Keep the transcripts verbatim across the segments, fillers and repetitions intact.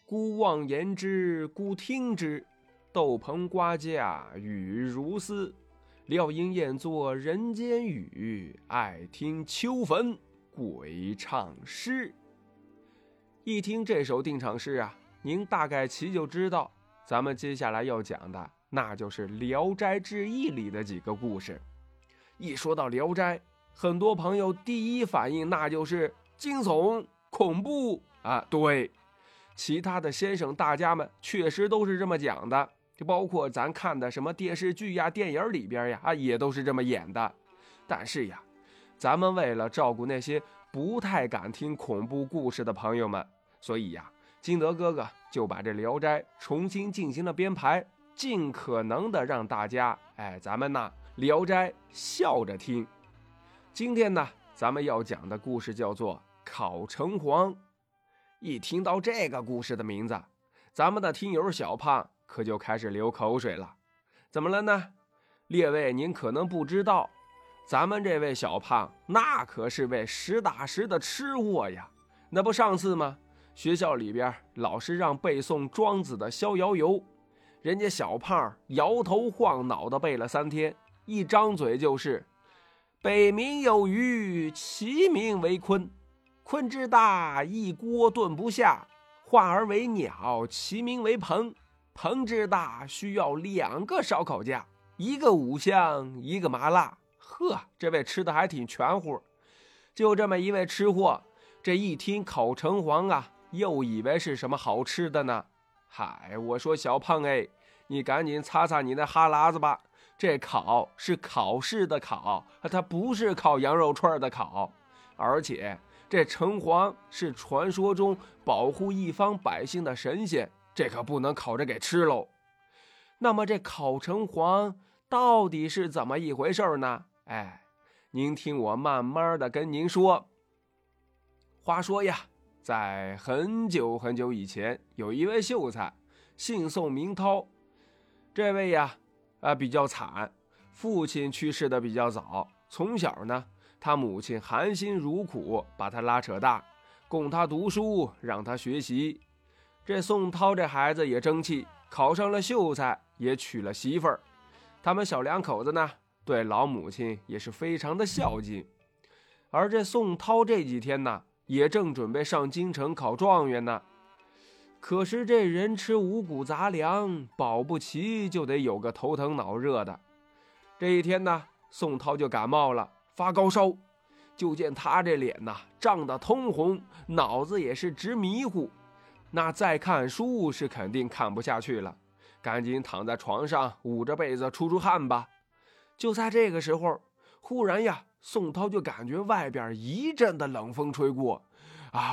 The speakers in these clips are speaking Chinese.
孤望言之，孤听之。豆棚瓜架雨如丝，料应厌作人间语。爱听秋坟鬼唱诗。一听这首定场诗啊，您大概其就知道，咱们接下来要讲的，那就是《聊斋志异》里的几个故事。一说到《聊斋》，很多朋友第一反应那就是惊悚、恐怖啊。对，其他的先生大家们确实都是这么讲的，就包括咱看的什么电视剧呀、电影里边呀，啊，也都是这么演的。但是呀，咱们为了照顾那些不太敢听恐怖故事的朋友们，所以呀，金德哥哥就把这《聊斋》重新进行了编排，尽可能的让大家，哎，咱们呐，《聊斋》笑着听。今天呢，咱们要讲的故事叫做烤城隍。一听到这个故事的名字，咱们的听友小胖可就开始流口水了。怎么了呢？列位您可能不知道，咱们这位小胖那可是位实打实的吃货呀。那不上次吗？学校里边老师让背诵庄子的《逍遥游》，人家小胖摇头晃脑的背了三天，一张嘴就是北冥有鱼，其名为鲲，鲲之大，一锅炖不下，化而为鸟，其名为鹏，鹏之大，需要两个烧烤架，一个五香，一个麻辣。呵，这位吃的还挺全乎。就这么一位吃货，这一听烤城隍啊，又以为是什么好吃的呢？嗨，我说小胖哎，你赶紧擦擦你那哈喇子吧。这烤是考试的考，它不是烤羊肉串的烤。而且这城隍是传说中保护一方百姓的神仙，这可不能烤着给吃喽。那么这烤城隍到底是怎么一回事呢？哎，您听我慢慢的跟您说。话说呀，在很久很久以前，有一位秀才，姓宋名涛。这位呀，啊，比较惨，父亲去世的比较早。从小呢，他母亲含辛茹苦把他拉扯大，供他读书，让他学习。这宋涛这孩子也争气，考上了秀才，也娶了媳妇儿。他们小两口子呢，对老母亲也是非常的孝敬。而这宋涛这几天呢，也正准备上京城考状元呢。可是这人吃五谷杂粮，保不齐就得有个头疼脑热的。这一天呢，宋涛就感冒了，发高烧。就见他这脸呐，涨得通红，脑子也是直迷糊。那再看书是肯定看不下去了，赶紧躺在床上捂着被子出出汗吧。就在这个时候，忽然呀，宋涛就感觉外边一阵的冷风吹过，啊，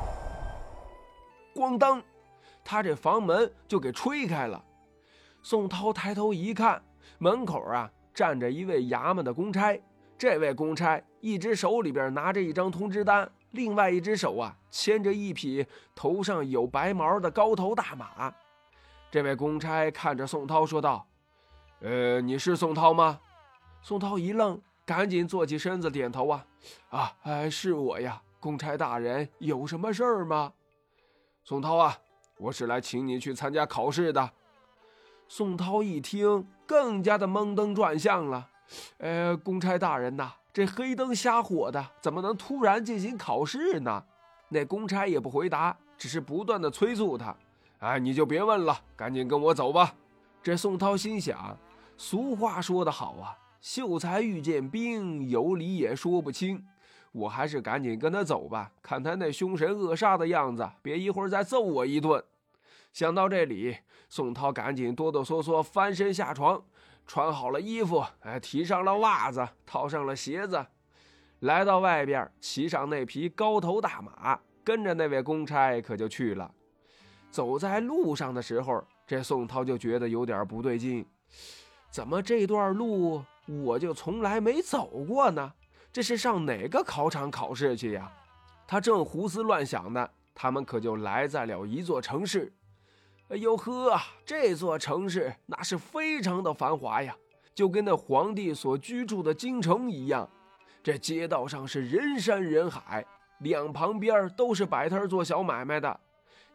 咣当，他这房门就给吹开了。宋涛抬头一看，门口啊站着一位衙门的公差。这位公差一只手里边拿着一张通知单，另外一只手啊牵着一匹头上有白毛的高头大马。这位公差看着宋涛说道：呃，你是宋涛吗？宋涛一愣，赶紧坐起身子点头啊啊，哎，是我呀，公差大人，有什么事儿吗？宋涛啊，我是来请你去参加考试的。宋涛一听，更加的蒙登转向了。呃，公差大人呐，这黑灯瞎火的，怎么能突然进行考试呢？那公差也不回答，只是不断的催促他。哎，你就别问了，赶紧跟我走吧。这宋涛心想，俗话说得好啊，秀才遇见兵，有理也说不清。我还是赶紧跟他走吧，看他那凶神恶煞的样子，别一会儿再揍我一顿。想到这里，宋涛赶紧哆哆嗦嗦翻身下床，穿好了衣服，哎，提上了袜子，套上了鞋子，来到外边，骑上那匹高头大马，跟着那位公差可就去了。走在路上的时候，这宋涛就觉得有点不对劲，怎么这段路我就从来没走过呢？这是上哪个考场考试去呀？他正胡思乱想呢，他们可就来在了一座城市。哎呦呵，这座城市那是非常的繁华呀，就跟那皇帝所居住的京城一样。这街道上是人山人海，两旁边都是摆摊做小买卖的。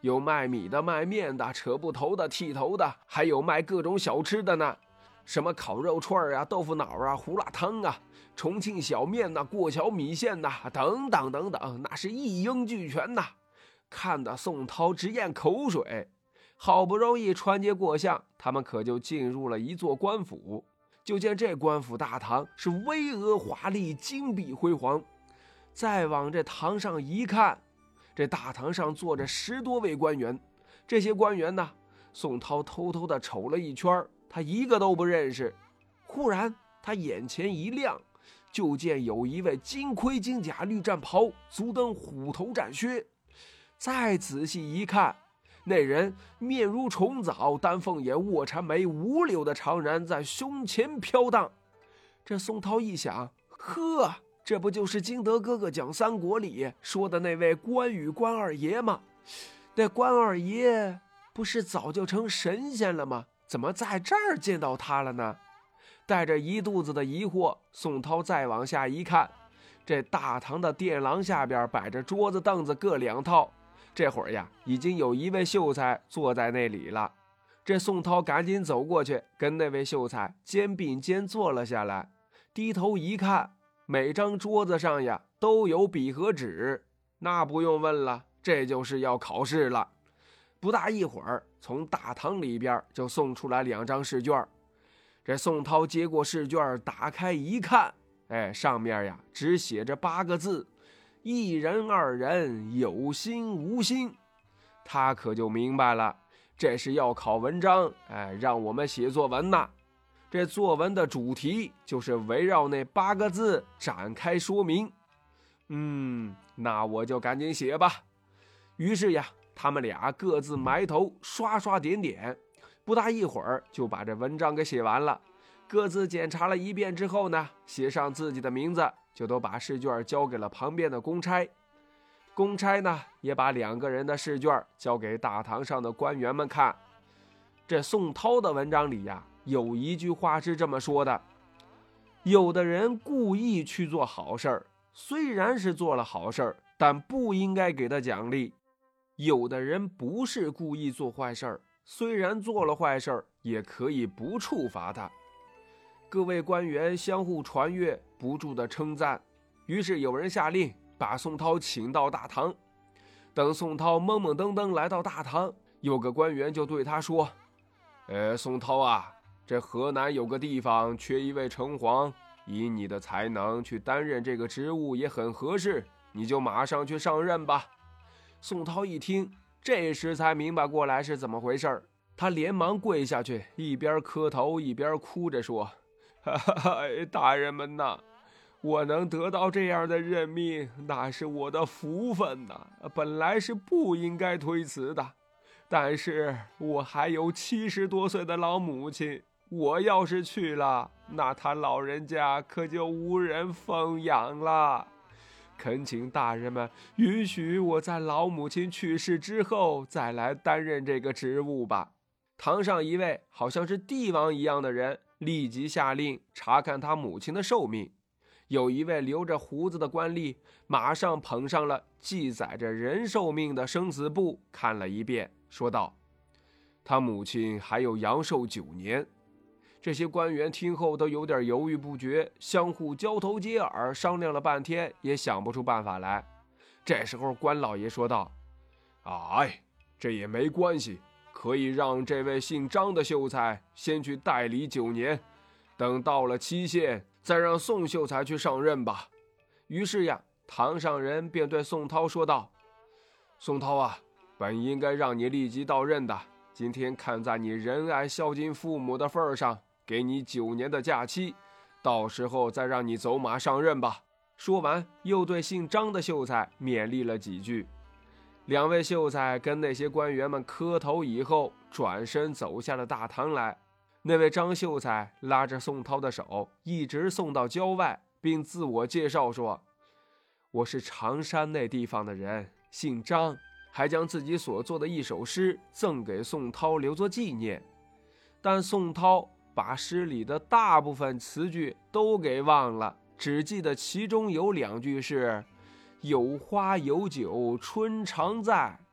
有卖米的、卖面的、扯布头的、剃头的，还有卖各种小吃的呢，什么烤肉串啊、豆腐脑啊、胡辣汤啊、重庆小面呐、过桥米线呐，等等等等，那是一应俱全呐，看得宋涛直咽口水。好不容易穿街过巷，他们可就进入了一座官府。就见这官府大堂是巍峨华丽、金碧辉煌。再往这堂上一看，这大堂上坐着十多位官员。这些官员呢，宋涛偷偷地瞅了一圈，他一个都不认识。忽然他眼前一亮，就见有一位金盔金甲绿战袍，足蹬虎头战靴。再仔细一看，那人面如重枣，丹凤眼，卧蚕眉，五柳的长髯在胸前飘荡。这宋涛一想，呵，这不就是金德哥哥讲三国里说的那位关羽关二爷吗？那关二爷不是早就成神仙了吗？怎么在这儿见到他了呢？带着一肚子的疑惑，宋涛再往下一看，这大堂的殿廊下边摆着桌子凳子各两套。这会儿呀，已经有一位秀才坐在那里了。这宋涛赶紧走过去，跟那位秀才肩并肩坐了下来，低头一看，每张桌子上呀都有笔和纸。那不用问了，这就是要考试了。不大一会儿，从大堂里边就送出来两张试卷。这宋涛接过试卷，打开一看，哎，上面呀只写着八个字：一人二人，有心无心。他可就明白了，这是要考文章，哎，让我们写作文呐。这作文的主题就是围绕那八个字展开说明。嗯，那我就赶紧写吧。于是呀，他们俩各自埋头刷刷点点，不大一会儿就把这文章给写完了。各自检查了一遍之后呢，写上自己的名字，就都把试卷交给了旁边的公差。公差呢，也把两个人的试卷交给大堂上的官员们看。这宋涛的文章里呀，有一句话是这么说的：有的人故意去做好事儿，虽然是做了好事儿，但不应该给他奖励；有的人不是故意做坏事儿，虽然做了坏事儿，也可以不处罚他。各位官员相互传阅，不住的称赞。于是有人下令把宋涛请到大堂。等宋涛懵懵登登来到大堂，有个官员就对他说：呃，宋涛啊，这河南有个地方缺一位城隍，以你的才能去担任这个职务也很合适，你就马上去上任吧。宋涛一听，这时才明白过来是怎么回事，他连忙跪下去，一边磕头一边哭着说：哈哈，大人们呐，我能得到这样的任命，那是我的福分呐，本来是不应该推辞的。但是我还有七十多岁的老母亲，我要是去了，那他老人家可就无人奉养了。恳请大人们允许我在老母亲去世之后再来担任这个职务吧。堂上一位好像是帝王一样的人立即下令查看他母亲的寿命。有一位留着胡子的官吏马上捧上了记载着人寿命的生死簿，看了一遍，说道：他母亲还有阳寿九年。这些官员听后都有点犹豫不决，相互交头接耳，商量了半天也想不出办法来。这时候官老爷说道：哎，这也没关系，可以让这位姓张的秀才先去代理九年，等到了期限再让宋秀才去上任吧。于是呀，堂上人便对宋涛说道：宋涛啊，本应该让你立即到任的，今天看在你仁爱孝敬父母的份上，给你九年的假期，到时候再让你走马上任吧。说完又对姓张的秀才勉励了几句。两位秀才跟那些官员们磕头以后，转身走下了大堂来。那位张秀才拉着宋涛的手，一直送到郊外，并自我介绍说：我是常山那地方的人，姓张，还将自己所作的一首诗赠给宋涛留作纪念。但宋涛把诗里的大部分词句都给忘了，只记得其中有两句是：有花有酒春常在，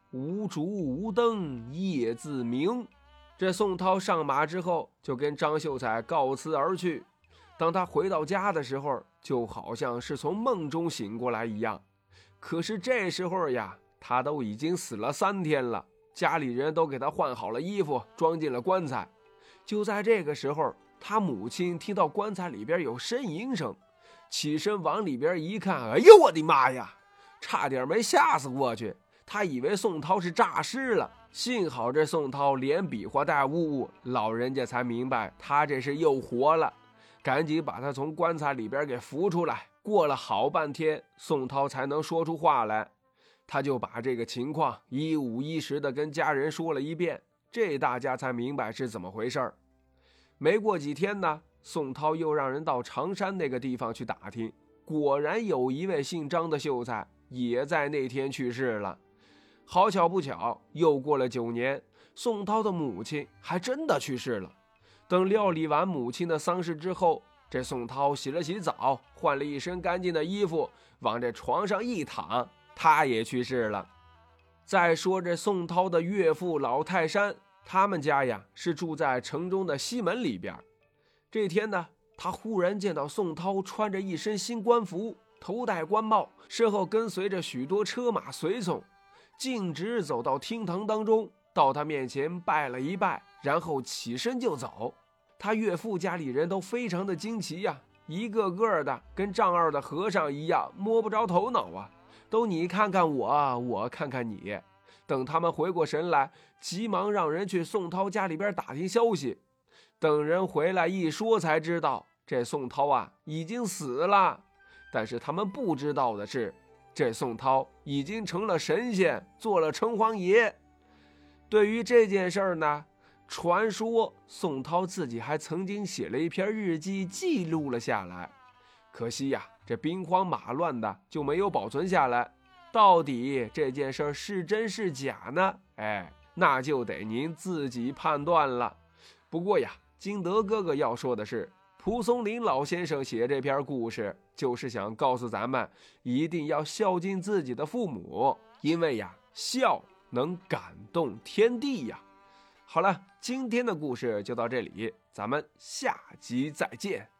无烛无灯夜自明。这宋涛上马之后，就跟张秀才告辞而去。当他回到家的时候，就好像是从梦中醒过来一样。可是这时候呀，他都已经死了三天了，家里人都给他换好了衣服，装进了棺材。就在这个时候，他母亲听到棺材里边有呻吟声，起身往里边一看，哎呦我的妈呀，差点没吓死过去。他以为宋涛是诈尸了，幸好这宋涛连比划带呜呜，老人家才明白他这是又活了，赶紧把他从棺材里边给扶出来。过了好半天，宋涛才能说出话来。他就把这个情况一五一十的跟家人说了一遍，这大家才明白是怎么回事。没过几天呢，宋涛又让人到常山那个地方去打听，果然有一位姓张的秀才也在那天去世了。好巧不巧，又过了九年，宋涛的母亲还真的去世了。等料理完母亲的丧事之后，这宋涛洗了洗澡，换了一身干净的衣服，往这床上一躺，他也去世了。再说这宋涛的岳父老泰山，他们家呀是住在城中的西门里边。这天呢，他忽然见到宋涛穿着一身新官服，头戴官帽，身后跟随着许多车马随从，径直走到厅堂当中，到他面前拜了一拜，然后起身就走。他岳父家里人都非常的惊奇呀、啊，一个个的跟丈二的和尚一样，摸不着头脑啊，都你看看我，我看看你。等他们回过神来，急忙让人去宋涛家里边打听消息。等人回来一说，才知道这宋涛啊已经死了。但是他们不知道的是，这宋涛已经成了神仙，做了城隍爷。对于这件事儿呢，传说宋涛自己还曾经写了一篇日记记录了下来，可惜呀，这兵荒马乱的就没有保存下来。到底这件事是真是假呢？哎，那就得您自己判断了。不过呀，金德哥哥要说的是，蒲松龄老先生写这篇故事，就是想告诉咱们，一定要孝敬自己的父母，因为呀，孝能感动天地呀。好了，今天的故事就到这里，咱们下集再见。